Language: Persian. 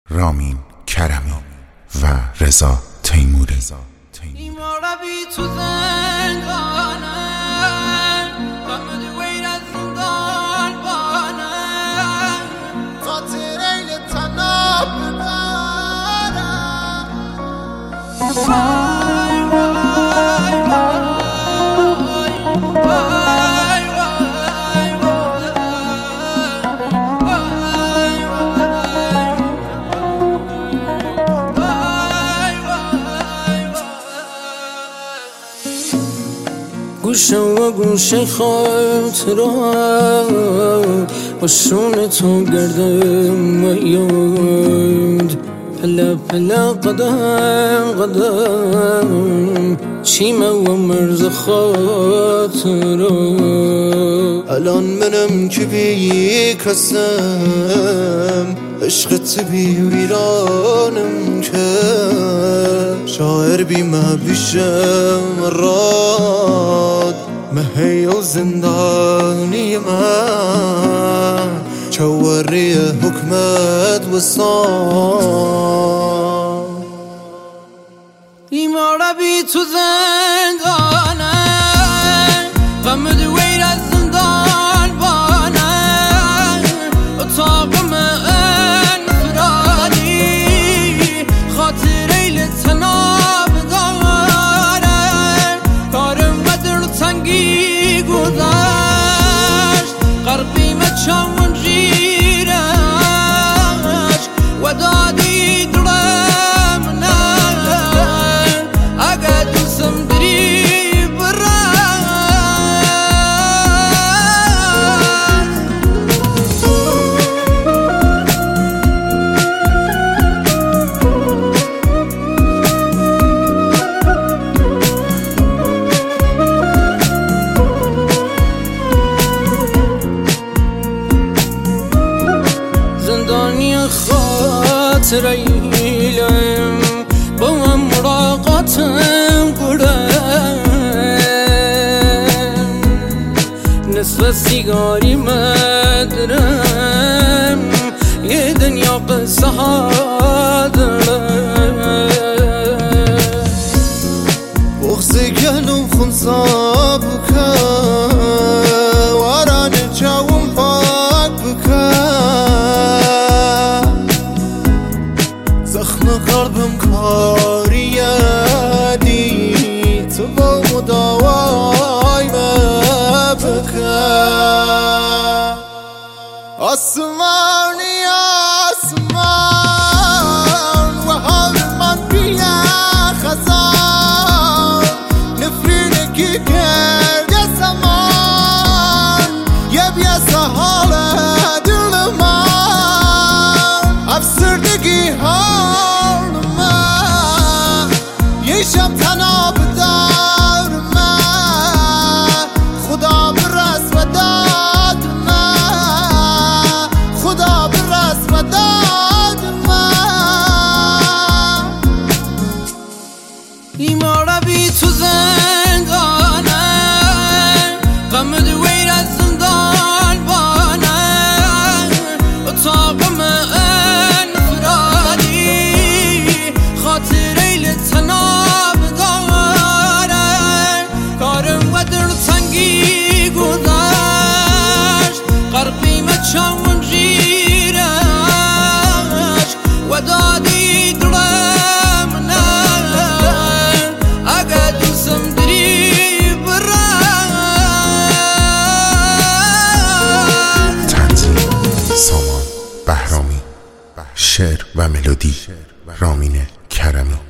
رامین کرمی و رضا تیموری. گوشه و گوشه خاطرات با شون تو گردم و یاد پله پله قدم قدم چیمه و مرز خاطرات. الان منم که بی کسم عشقت بی ویرانم که شاعر بی مبیشم راد مهی و زندانی من چواری حکمت و سان بیماره بی تو زندانه غم دویر از زندان بانه اتاق من فرادی خاطر ایل تناب داره کارم بدر تنگی گذشت قربی مچون جیرش و دادی درم نه اگه دوستم دری خاطريلم بمراقتم قرم نصف سيجاري مدرم يا دنيا قصة هادرم بغزي كانوا خنصاب بكا وراني جاوم باك بكا زخم قلبم کاریدی تو با مداوای مبکه آسمانی آسمان و حال من بیا خزان نفرینکی کرده سمان یه بیاسه حال دل من افسردگی ها شب تنها بدار من خدا برس و داد من خدا برس و داد من بیماره بی تو زندانه غم دویر از زندان بانه اتاق من فرادی خاطر ایل تنها چون جیرش و دادی درم نه اگه دوستم دری برم. تنظیم سامان بهرامی، شعر و ملودی رامین کرمی.